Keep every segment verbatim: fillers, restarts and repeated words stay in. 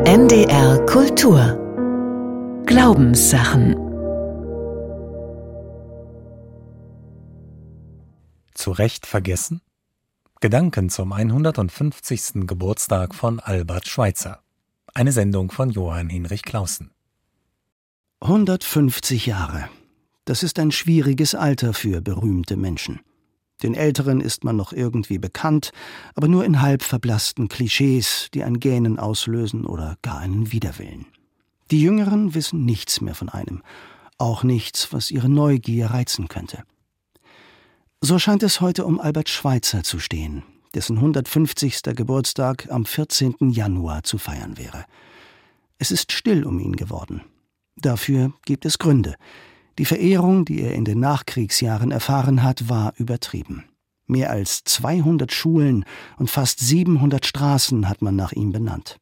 N D R Kultur Glaubenssachen. Zu Recht vergessen? Gedanken zum hundertfünfzigsten Geburtstag von Albert Schweitzer. Eine Sendung von Johann Hinrich Clausen. hundertfünfzig Jahre. Das ist ein schwieriges Alter für berühmte Menschen. Den Älteren ist man noch irgendwie bekannt, aber nur in halb verblassten Klischees, die ein Gähnen auslösen oder gar einen Widerwillen. Die Jüngeren wissen nichts mehr von einem, auch nichts, was ihre Neugier reizen könnte. So scheint es heute um Albert Schweitzer zu stehen, dessen hundertfünfzigster Geburtstag am vierzehnten Januar zu feiern wäre. Es ist still um ihn geworden. Dafür gibt es Gründe. Die Verehrung, die er in den Nachkriegsjahren erfahren hat, war übertrieben. Mehr als zweihundert Schulen und fast siebenhundert Straßen hat man nach ihm benannt.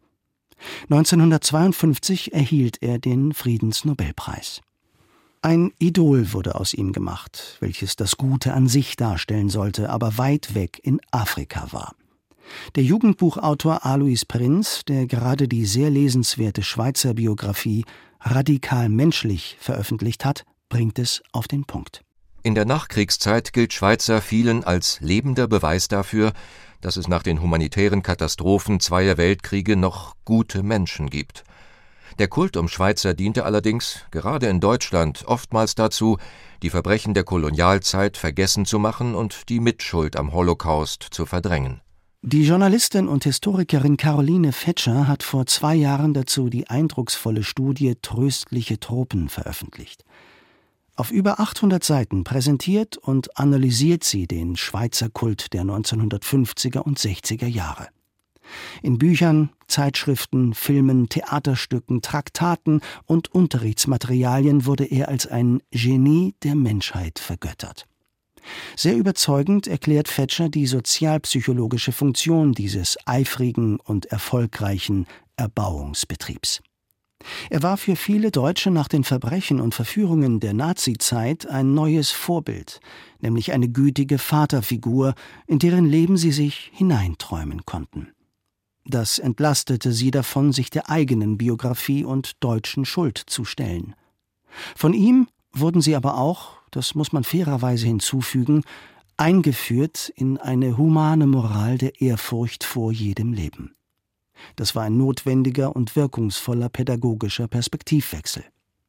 neunzehnhundertzweiundfünfzig erhielt er den Friedensnobelpreis. Ein Idol wurde aus ihm gemacht, welches das Gute an sich darstellen sollte, aber weit weg in Afrika war. Der Jugendbuchautor Alois Prinz, der gerade die sehr lesenswerte Schweitzer-Biografie Radikal menschlich veröffentlicht hat, bringt es auf den Punkt. In der Nachkriegszeit gilt Schweitzer vielen als lebender Beweis dafür, dass es nach den humanitären Katastrophen zweier Weltkriege noch gute Menschen gibt. Der Kult um Schweitzer diente allerdings, gerade in Deutschland, oftmals dazu, die Verbrechen der Kolonialzeit vergessen zu machen und die Mitschuld am Holocaust zu verdrängen. Die Journalistin und Historikerin Caroline Fetscher hat vor zwei Jahren dazu die eindrucksvolle Studie Tröstliche Tropen veröffentlicht. Auf über achthundert Seiten präsentiert und analysiert sie den Schweitzer Kult der neunzehnhundertfünfziger und sechziger Jahre. In Büchern, Zeitschriften, Filmen, Theaterstücken, Traktaten und Unterrichtsmaterialien wurde er als ein Genie der Menschheit vergöttert. Sehr überzeugend erklärt Fetscher die sozialpsychologische Funktion dieses eifrigen und erfolgreichen Erbauungsbetriebs. Er war für viele Deutsche nach den Verbrechen und Verführungen der Nazizeit ein neues Vorbild, nämlich eine gütige Vaterfigur, in deren Leben sie sich hineinträumen konnten. Das entlastete sie davon, sich der eigenen Biografie und deutschen Schuld zu stellen. Von ihm wurden sie aber auch, das muss man fairerweise hinzufügen, eingeführt in eine humane Moral der Ehrfurcht vor jedem Leben. Das war ein notwendiger und wirkungsvoller pädagogischer Perspektivwechsel.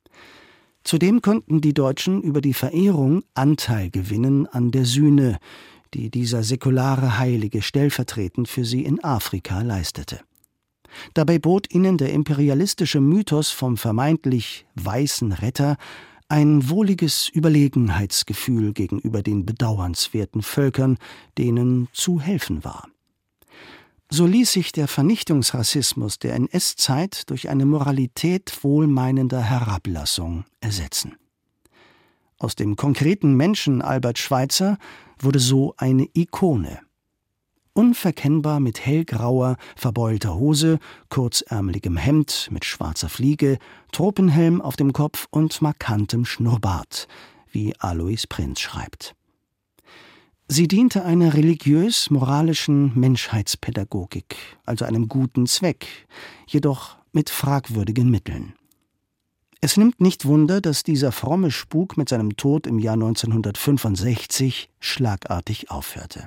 Zudem konnten die Deutschen über die Verehrung Anteil gewinnen an der Sühne, die dieser säkulare Heilige stellvertretend für sie in Afrika leistete. Dabei bot ihnen der imperialistische Mythos vom vermeintlich weißen Retter ein wohliges Überlegenheitsgefühl gegenüber den bedauernswerten Völkern, denen zu helfen war. So ließ sich der Vernichtungsrassismus der N S-Zeit durch eine Moralität wohlmeinender Herablassung ersetzen. Aus dem konkreten Menschen Albert Schweitzer wurde so eine Ikone. Unverkennbar mit hellgrauer, verbeulter Hose, kurzärmeligem Hemd mit schwarzer Fliege, Tropenhelm auf dem Kopf und markantem Schnurrbart, wie Alois Prinz schreibt. Sie diente einer religiös-moralischen Menschheitspädagogik, also einem guten Zweck, jedoch mit fragwürdigen Mitteln. Es nimmt nicht Wunder, dass dieser fromme Spuk mit seinem Tod im Jahr neunzehnhundertfünfundsechzig schlagartig aufhörte.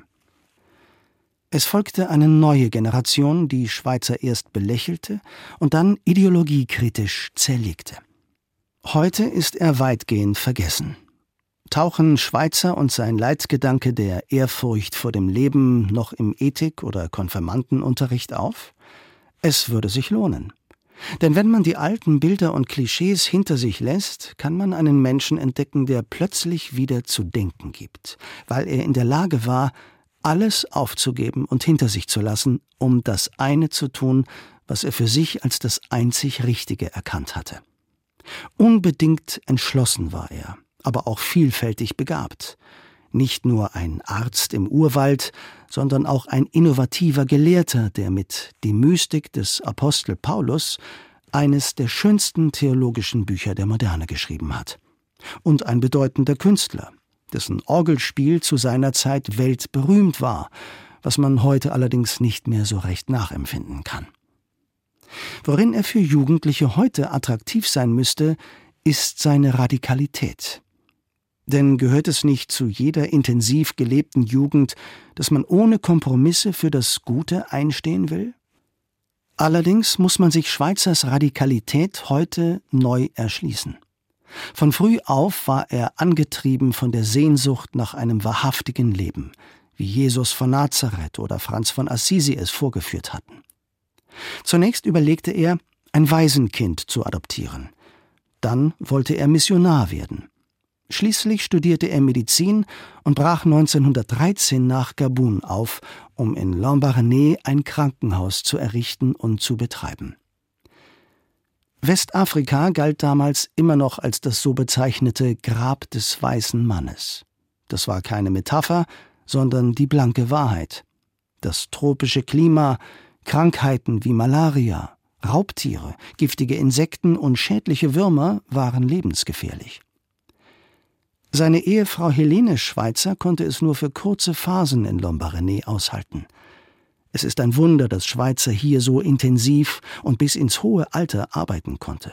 Es folgte eine neue Generation, die Schweitzer erst belächelte und dann ideologiekritisch zerlegte. Heute ist er weitgehend vergessen. Tauchen Schweitzer und sein Leitgedanke der Ehrfurcht vor dem Leben noch im Ethik- oder Konfirmandenunterricht auf? Es würde sich lohnen. Denn wenn man die alten Bilder und Klischees hinter sich lässt, kann man einen Menschen entdecken, der plötzlich wieder zu denken gibt, weil er in der Lage war, alles aufzugeben und hinter sich zu lassen, um das eine zu tun, was er für sich als das einzig Richtige erkannt hatte. Unbedingt entschlossen war er, aber auch vielfältig begabt. Nicht nur ein Arzt im Urwald, sondern auch ein innovativer Gelehrter, der mit Die Mystik des Apostel Paulus eines der schönsten theologischen Bücher der Moderne geschrieben hat. Und ein bedeutender Künstler, dessen Orgelspiel zu seiner Zeit weltberühmt war, was man heute allerdings nicht mehr so recht nachempfinden kann. Worin er für Jugendliche heute attraktiv sein müsste, ist seine Radikalität. Denn gehört es nicht zu jeder intensiv gelebten Jugend, dass man ohne Kompromisse für das Gute einstehen will? Allerdings muss man sich Schweizers Radikalität heute neu erschließen. Von früh auf war er angetrieben von der Sehnsucht nach einem wahrhaftigen Leben, wie Jesus von Nazareth oder Franz von Assisi es vorgeführt hatten. Zunächst überlegte er, ein Waisenkind zu adoptieren. Dann wollte er Missionar werden. Schließlich studierte er Medizin und brach neunzehnhundertdreizehn nach Gabun auf, um in Lambaréné ein Krankenhaus zu errichten und zu betreiben. Westafrika galt damals immer noch als das so bezeichnete Grab des weißen Mannes. Das war keine Metapher, sondern die blanke Wahrheit. Das tropische Klima, Krankheiten wie Malaria, Raubtiere, giftige Insekten und schädliche Würmer waren lebensgefährlich. Seine Ehefrau Helene Schweitzer konnte es nur für kurze Phasen in Lambaréné aushalten. Es ist ein Wunder, dass Schweitzer hier so intensiv und bis ins hohe Alter arbeiten konnte.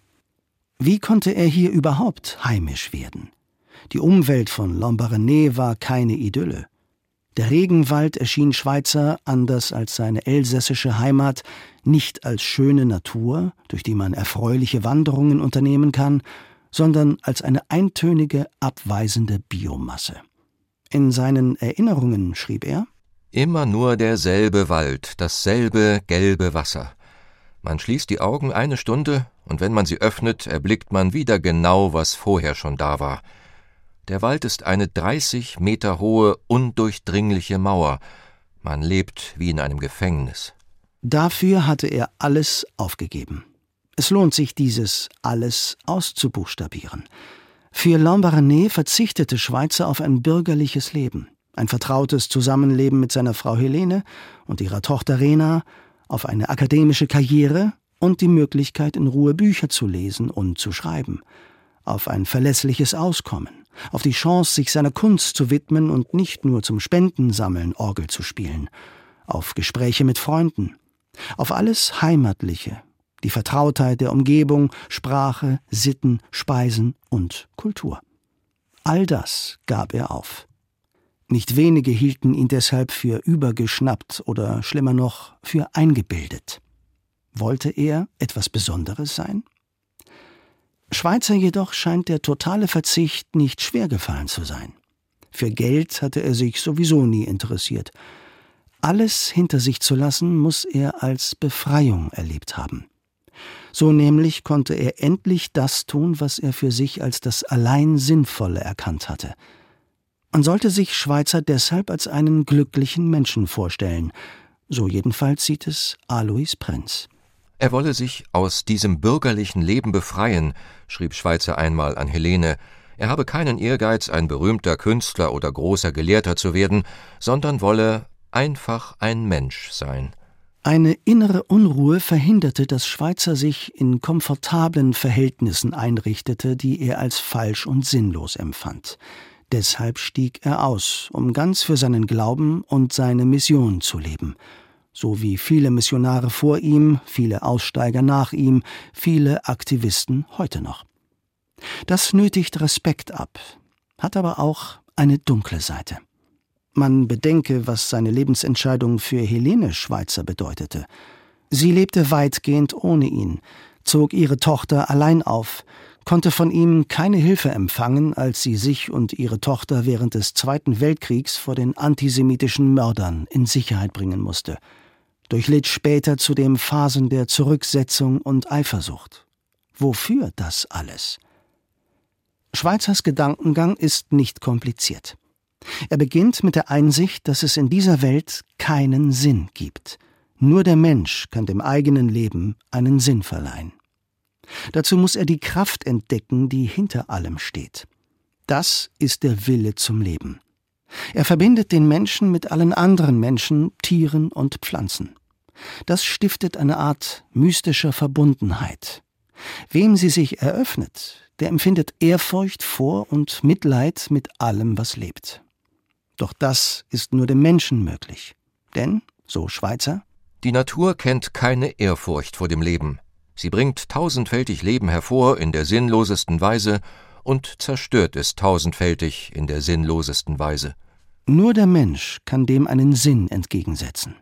Wie konnte er hier überhaupt heimisch werden? Die Umwelt von Lambaréné war keine Idylle. Der Regenwald erschien Schweitzer, anders als seine elsässische Heimat, nicht als schöne Natur, durch die man erfreuliche Wanderungen unternehmen kann, sondern als eine eintönige, abweisende Biomasse. In seinen Erinnerungen schrieb er: Immer nur derselbe Wald, dasselbe gelbe Wasser. Man schließt die Augen eine Stunde, und wenn man sie öffnet, erblickt man wieder genau, was vorher schon da war. Der Wald ist eine dreißig Meter hohe, undurchdringliche Mauer. Man lebt wie in einem Gefängnis. Dafür hatte er alles aufgegeben. Es lohnt sich, dieses alles auszubuchstabieren. Für Lambaréné verzichtete Schweitzer auf ein bürgerliches Leben, ein vertrautes Zusammenleben mit seiner Frau Helene und ihrer Tochter Rena, auf eine akademische Karriere und die Möglichkeit, in Ruhe Bücher zu lesen und zu schreiben, auf ein verlässliches Auskommen, auf die Chance, sich seiner Kunst zu widmen und nicht nur zum Spendensammeln Orgel zu spielen, auf Gespräche mit Freunden, auf alles Heimatliche, die Vertrautheit der Umgebung, Sprache, Sitten, Speisen und Kultur. All das gab er auf. Nicht wenige hielten ihn deshalb für übergeschnappt oder schlimmer noch für eingebildet. Wollte er etwas Besonderes sein? Schweitzer jedoch scheint der totale Verzicht nicht schwer gefallen zu sein. Für Geld hatte er sich sowieso nie interessiert. Alles hinter sich zu lassen, muss er als Befreiung erlebt haben. So nämlich konnte er endlich das tun, was er für sich als das allein Sinnvolle erkannt hatte. Man sollte sich Schweitzer deshalb als einen glücklichen Menschen vorstellen. So jedenfalls sieht es Alois Prenz. Er wolle sich aus diesem bürgerlichen Leben befreien, schrieb Schweitzer einmal an Helene. Er habe keinen Ehrgeiz, ein berühmter Künstler oder großer Gelehrter zu werden, sondern wolle einfach ein Mensch sein. Eine innere Unruhe verhinderte, dass Schweitzer sich in komfortablen Verhältnissen einrichtete, die er als falsch und sinnlos empfand. Deshalb stieg er aus, um ganz für seinen Glauben und seine Mission zu leben. So wie viele Missionare vor ihm, viele Aussteiger nach ihm, viele Aktivisten heute noch. Das nötigt Respekt ab, hat aber auch eine dunkle Seite. Man bedenke, was seine Lebensentscheidung für Helene Schweitzer bedeutete. Sie lebte weitgehend ohne ihn, zog ihre Tochter allein auf, konnte von ihm keine Hilfe empfangen, als sie sich und ihre Tochter während des Zweiten Weltkriegs vor den antisemitischen Mördern in Sicherheit bringen musste, durchlitt später zudem Phasen der Zurücksetzung und Eifersucht. Wofür das alles? Schweitzers Gedankengang ist nicht kompliziert. Er beginnt mit der Einsicht, dass es in dieser Welt keinen Sinn gibt. Nur der Mensch kann dem eigenen Leben einen Sinn verleihen. Dazu muss er die Kraft entdecken, die hinter allem steht. Das ist der Wille zum Leben. Er verbindet den Menschen mit allen anderen Menschen, Tieren und Pflanzen. Das stiftet eine Art mystischer Verbundenheit. Wem sie sich eröffnet, der empfindet Ehrfurcht vor und Mitleid mit allem, was lebt. Doch das ist nur dem Menschen möglich. Denn, so Schweitzer, Die Natur kennt keine Ehrfurcht vor dem Leben. Sie bringt tausendfältig Leben hervor in der sinnlosesten Weise und zerstört es tausendfältig in der sinnlosesten Weise. Nur der Mensch kann dem einen Sinn entgegensetzen.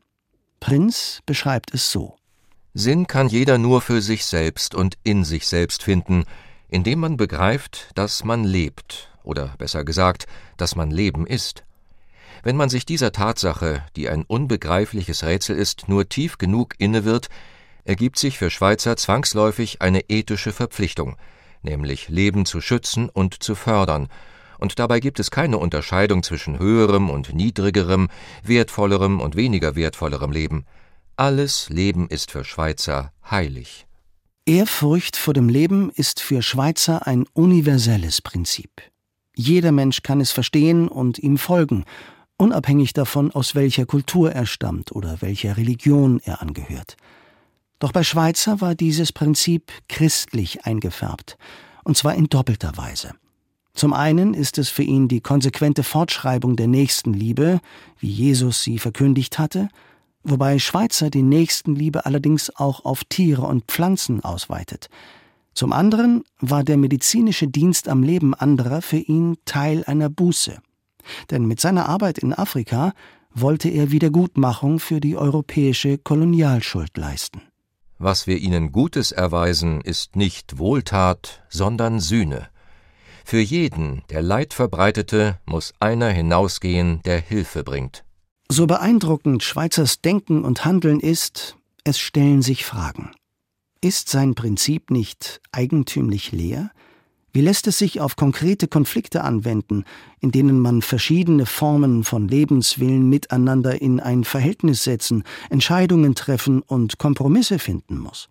Prinz beschreibt es so: Sinn kann jeder nur für sich selbst und in sich selbst finden, indem man begreift, dass man lebt, oder besser gesagt, dass man Leben ist. Wenn man sich dieser Tatsache, die ein unbegreifliches Rätsel ist, nur tief genug inne wird, ergibt sich für Schweitzer zwangsläufig eine ethische Verpflichtung, nämlich Leben zu schützen und zu fördern, und dabei gibt es keine Unterscheidung zwischen höherem und niedrigerem, wertvollerem und weniger wertvollerem Leben. Alles Leben ist für Schweitzer heilig. Ehrfurcht vor dem Leben ist für Schweitzer ein universelles Prinzip. Jeder Mensch kann es verstehen und ihm folgen, unabhängig davon, aus welcher Kultur er stammt oder welcher Religion er angehört. Doch bei Schweitzer war dieses Prinzip christlich eingefärbt, und zwar in doppelter Weise. Zum einen ist es für ihn die konsequente Fortschreibung der Nächstenliebe, wie Jesus sie verkündigt hatte, wobei Schweitzer die Nächstenliebe allerdings auch auf Tiere und Pflanzen ausweitet. Zum anderen war der medizinische Dienst am Leben anderer für ihn Teil einer Buße. Denn mit seiner Arbeit in Afrika wollte er Wiedergutmachung für die europäische Kolonialschuld leisten. Was wir ihnen Gutes erweisen, ist nicht Wohltat, sondern Sühne. Für jeden, der Leid verbreitete, muss einer hinausgehen, der Hilfe bringt. So beeindruckend Schweizers Denken und Handeln ist, es stellen sich Fragen. Ist sein Prinzip nicht eigentümlich leer? Wie lässt es sich auf konkrete Konflikte anwenden, in denen man verschiedene Formen von Lebenswillen miteinander in ein Verhältnis setzen, Entscheidungen treffen und Kompromisse finden muss?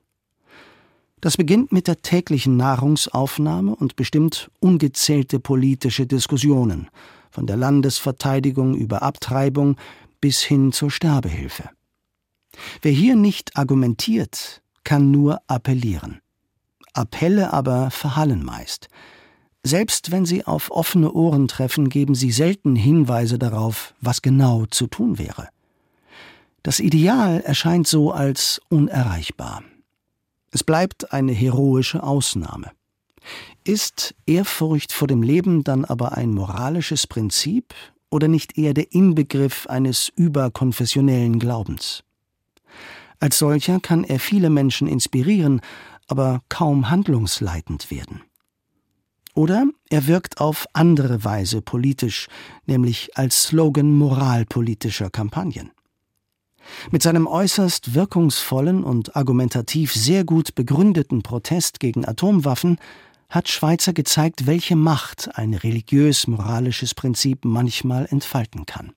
Das beginnt mit der täglichen Nahrungsaufnahme und bestimmt ungezählte politische Diskussionen, von der Landesverteidigung über Abtreibung bis hin zur Sterbehilfe. Wer hier nicht argumentiert, kann nur appellieren. Appelle aber verhallen meist. Selbst wenn sie auf offene Ohren treffen, geben sie selten Hinweise darauf, was genau zu tun wäre. Das Ideal erscheint so als unerreichbar. Es bleibt eine heroische Ausnahme. Ist Ehrfurcht vor dem Leben dann aber ein moralisches Prinzip oder nicht eher der Inbegriff eines überkonfessionellen Glaubens? Als solcher kann er viele Menschen inspirieren, aber kaum handlungsleitend werden. Oder er wirkt auf andere Weise politisch, nämlich als Slogan moralpolitischer Kampagnen. Mit seinem äußerst wirkungsvollen und argumentativ sehr gut begründeten Protest gegen Atomwaffen hat Schweitzer gezeigt, welche Macht ein religiös-moralisches Prinzip manchmal entfalten kann.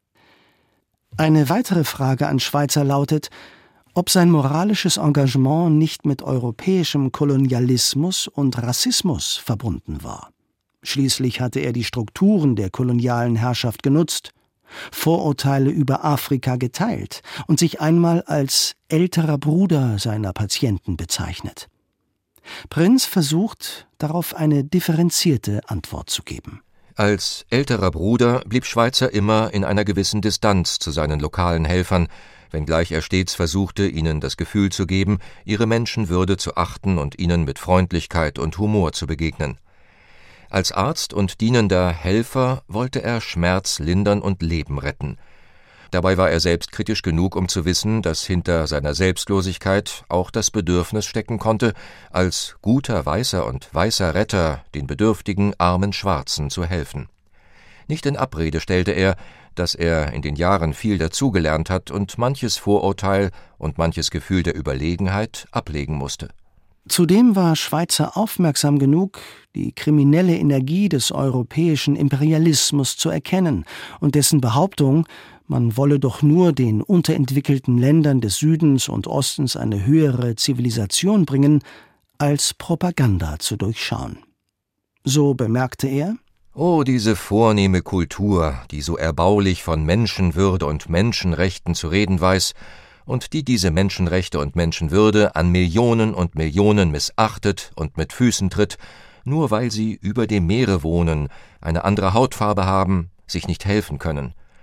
Eine weitere Frage an Schweitzer lautet, ob sein moralisches Engagement nicht mit europäischem Kolonialismus und Rassismus verbunden war. Schließlich hatte er die Strukturen der kolonialen Herrschaft genutzt, Vorurteile über Afrika geteilt und sich einmal als älterer Bruder seiner Patienten bezeichnet. Prinz versucht, darauf eine differenzierte Antwort zu geben. Als älterer Bruder blieb Schweitzer immer in einer gewissen Distanz zu seinen lokalen Helfern, wenngleich er stets versuchte, ihnen das Gefühl zu geben, ihre Menschenwürde zu achten und ihnen mit Freundlichkeit und Humor zu begegnen. Als Arzt und dienender Helfer wollte er Schmerz lindern und Leben retten. Dabei war er selbstkritisch genug, um zu wissen, dass hinter seiner Selbstlosigkeit auch das Bedürfnis stecken konnte, als guter Weißer und weißer Retter den bedürftigen, armen Schwarzen zu helfen. Nicht in Abrede stellte er, dass er in den Jahren viel dazugelernt hat und manches Vorurteil und manches Gefühl der Überlegenheit ablegen musste. Zudem war Schweitzer aufmerksam genug, die kriminelle Energie des europäischen Imperialismus zu erkennen und dessen Behauptung, man wolle doch nur den unterentwickelten Ländern des Südens und Ostens eine höhere Zivilisation bringen, als Propaganda zu durchschauen. So bemerkte er: »Oh, diese vornehme Kultur, die so erbaulich von Menschenwürde und Menschenrechten zu reden weiß und die diese Menschenrechte und Menschenwürde an Millionen und Millionen missachtet und mit Füßen tritt, nur weil sie über dem Meere wohnen, eine andere Hautfarbe haben, sich nicht helfen können.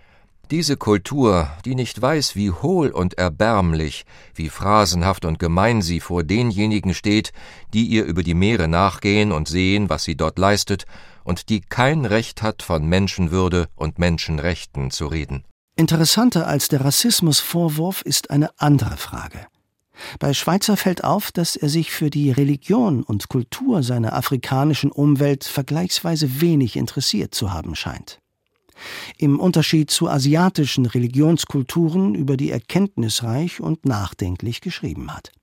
Diese Kultur, die nicht weiß, wie hohl und erbärmlich, wie phrasenhaft und gemein sie vor denjenigen steht, die ihr über die Meere nachgehen und sehen, was sie dort leistet, und die kein Recht hat, von Menschenwürde und Menschenrechten zu reden. Interessanter als der Rassismusvorwurf ist eine andere Frage. Bei Schweitzer fällt auf, dass er sich für die Religion und Kultur seiner afrikanischen Umwelt vergleichsweise wenig interessiert zu haben scheint. Im Unterschied zu asiatischen Religionskulturen, über die er kenntnisreich und nachdenklich geschrieben hat.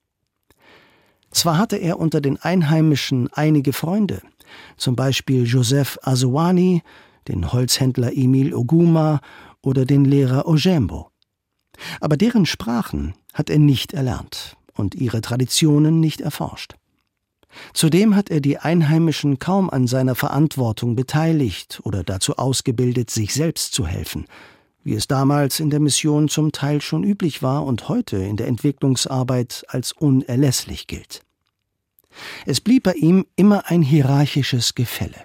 Zwar hatte er unter den Einheimischen einige Freunde, zum Beispiel Joseph Azowani, den Holzhändler Emile Oguma oder den Lehrer Ojembo. Aber deren Sprachen hat er nicht erlernt und ihre Traditionen nicht erforscht. Zudem hat er die Einheimischen kaum an seiner Verantwortung beteiligt oder dazu ausgebildet, sich selbst zu helfen, wie es damals in der Mission zum Teil schon üblich war und heute in der Entwicklungsarbeit als unerlässlich gilt. Es blieb bei ihm immer ein hierarchisches Gefälle.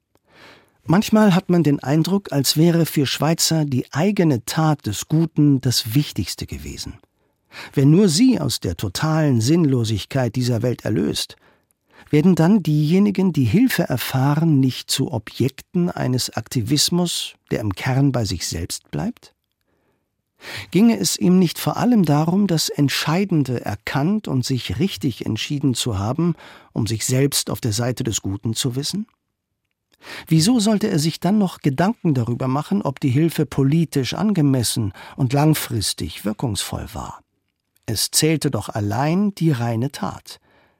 Manchmal hat man den Eindruck, als wäre für Schweitzer die eigene Tat des Guten das Wichtigste gewesen. Wenn nur sie aus der totalen Sinnlosigkeit dieser Welt erlöst, werden dann diejenigen, die Hilfe erfahren, nicht zu Objekten eines Aktivismus, der im Kern bei sich selbst bleibt? Ginge es ihm nicht vor allem darum, das Entscheidende erkannt und sich richtig entschieden zu haben, um sich selbst auf der Seite des Guten zu wissen? Wieso sollte er sich dann noch Gedanken darüber machen, ob die Hilfe politisch angemessen und langfristig wirkungsvoll war? Es zählte doch allein die reine Tat.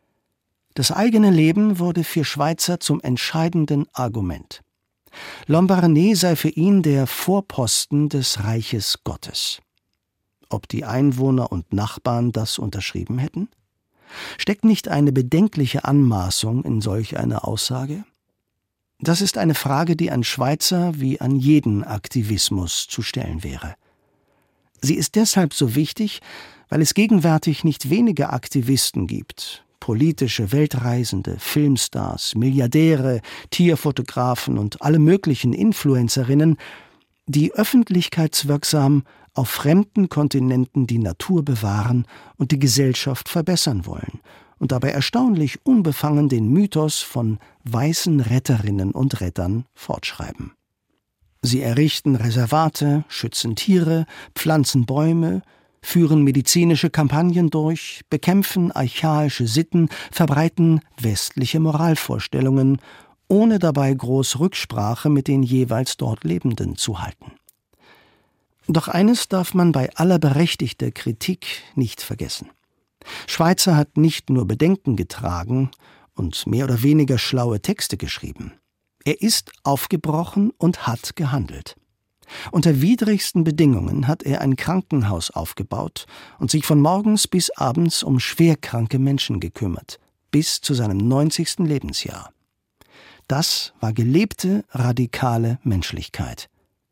Das eigene Leben wurde für Schweitzer zum entscheidenden Argument. Lambaréné sei für ihn der Vorposten des Reiches Gottes. Ob die Einwohner und Nachbarn das unterschrieben hätten? Steckt nicht eine bedenkliche Anmaßung in solch einer Aussage? Das ist eine Frage, die an Schweitzer wie an jeden Aktivismus zu stellen wäre. Sie ist deshalb so wichtig, weil es gegenwärtig nicht wenige Aktivisten gibt, politische Weltreisende, Filmstars, Milliardäre, Tierfotografen und alle möglichen Influencerinnen, die öffentlichkeitswirksam auf fremden Kontinenten die Natur bewahren und die Gesellschaft verbessern wollen und dabei erstaunlich unbefangen den Mythos von weißen Retterinnen und Rettern fortschreiben. Sie errichten Reservate, schützen Tiere, pflanzen Bäume, führen medizinische Kampagnen durch, bekämpfen archaische Sitten, verbreiten westliche Moralvorstellungen, ohne dabei groß Rücksprache mit den jeweils dort Lebenden zu halten. Doch eines darf man bei aller berechtigter Kritik nicht vergessen. Schweitzer hat nicht nur Bedenken getragen und mehr oder weniger schlaue Texte geschrieben. Er ist aufgebrochen und hat gehandelt. Unter widrigsten Bedingungen hat er ein Krankenhaus aufgebaut und sich von morgens bis abends um schwerkranke Menschen gekümmert, bis zu seinem neunzigsten Lebensjahr. Das war gelebte, radikale Menschlichkeit.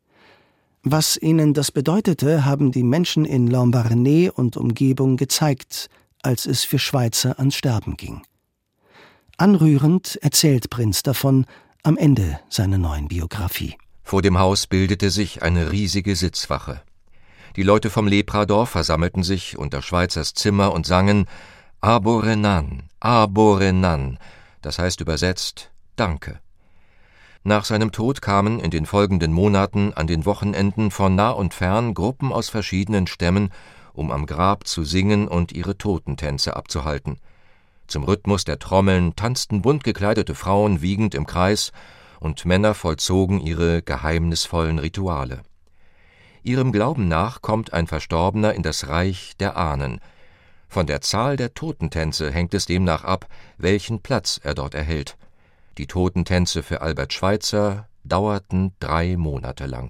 Was ihnen das bedeutete, haben die Menschen in Lambaréné und Umgebung gezeigt, als es für Schweitzer ans Sterben ging. Anrührend erzählt Prinz davon am Ende seiner neuen Biografie. Vor dem Haus bildete sich eine riesige Sitzwache. Die Leute vom Lepradorf versammelten sich unter Schweizers Zimmer und sangen Aborenan, Aborenan, das heißt übersetzt Danke. Nach seinem Tod kamen in den folgenden Monaten an den Wochenenden von nah und fern Gruppen aus verschiedenen Stämmen, um am Grab zu singen und ihre Totentänze abzuhalten. Zum Rhythmus der Trommeln tanzten bunt gekleidete Frauen wiegend im Kreis, und Männer vollzogen ihre geheimnisvollen Rituale. Ihrem Glauben nach kommt ein Verstorbener in das Reich der Ahnen. Von der Zahl der Totentänze hängt es demnach ab, welchen Platz er dort erhält. Die Totentänze für Albert Schweitzer dauerten drei Monate lang.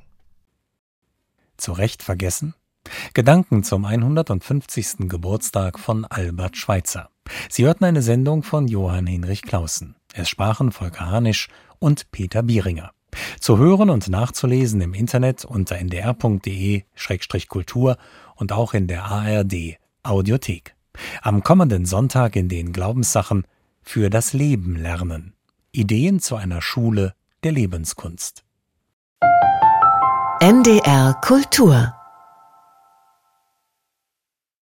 Zu Recht vergessen? Gedanken zum hundertfünfzigsten Geburtstag von Albert Schweitzer. Sie hörten eine Sendung von Johann Hinrich Claussen. Es sprachen Volker Harnisch und Peter Bieringer. Zu hören und nachzulesen im Internet unter n d r punkt d e Schrägstrich Kultur und auch in der A R D Audiothek. Am kommenden Sonntag in den Glaubenssachen für das Leben lernen. Ideen zu einer Schule der Lebenskunst. N D R Kultur